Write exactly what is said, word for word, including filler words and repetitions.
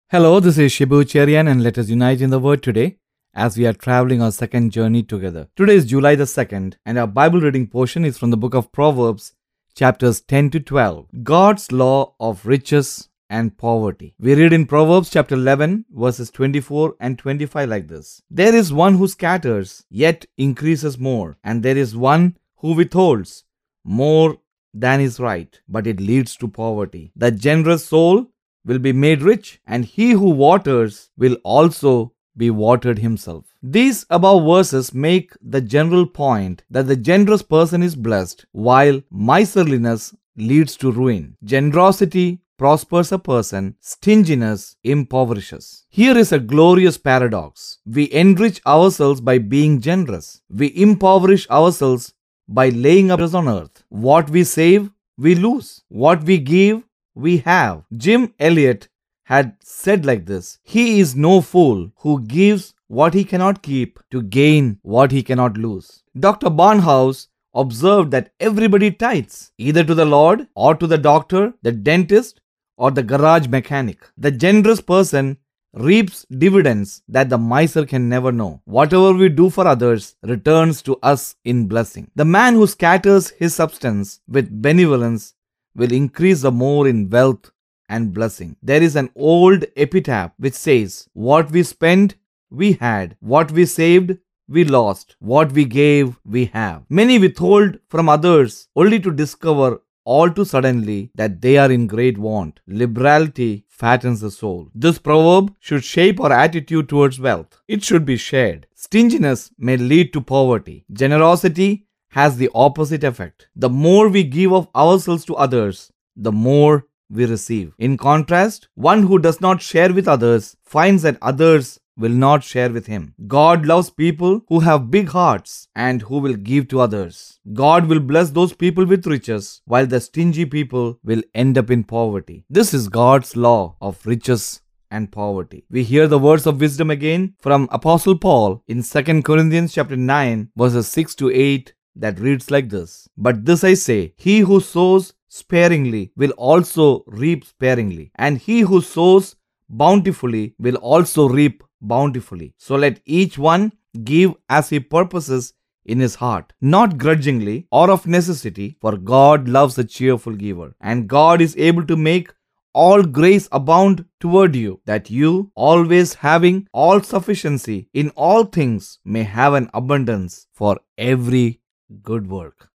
Hello, this is Shibu Cherian, and let us unite in the Word today as we are traveling our second journey together. Today is July the second, and our Bible reading portion is from the book of Proverbs, chapters ten to twelve. God's law of riches and poverty. We read in Proverbs chapter eleven, verses twenty-four and twenty-five like this: There is one who scatters, yet increases more, and there is one who withholds more than is right, but it leads to poverty. The generous soul will be made rich, and he who waters will also be watered himself. These above verses make the general point that the generous person is blessed, while miserliness leads to ruin. Generosity prospers a person, stinginess impoverishes. Here is a glorious paradox. We enrich ourselves by being generous. We impoverish ourselves by laying up on earth. What we save, we lose. What we give, we have. Jim Elliot had said like this: He is no fool who gives what he cannot keep to gain what he cannot lose. Doctor Barnhouse observed that everybody tithes, either to the Lord or to the doctor, the dentist, or the garage mechanic. The generous person reaps dividends that the miser can never know. Whatever we do for others returns to us in blessing. The man who scatters his substance with benevolence will increase the more in wealth and blessing. There is an old epitaph which says, What we spent, we had. What we saved, we lost. What we gave, we have. Many withhold from others only to discover all too suddenly that they are in great want. Liberality fattens the soul. This proverb should shape our attitude towards wealth. It should be shared. Stinginess may lead to poverty. Generosity has the opposite effect. The more we give of ourselves to others, the more we receive. In contrast, one who does not share with others finds that others will not share with him. God loves people who have big hearts and who will give to others. God will bless those people with riches, while the stingy people will end up in poverty. This is God's law of riches and poverty. We hear the words of wisdom again from Apostle Paul in Second Corinthians chapter nine, verses six to eight, that reads like this: But this I say, he who sows sparingly will also reap sparingly, and he who sows bountifully will also reap bountifully. So let each one give as he purposes in his heart, not grudgingly or of necessity, for God loves a cheerful giver. And God is able to make all grace abound toward you, that you, always having all sufficiency in all things, may have an abundance for every good work.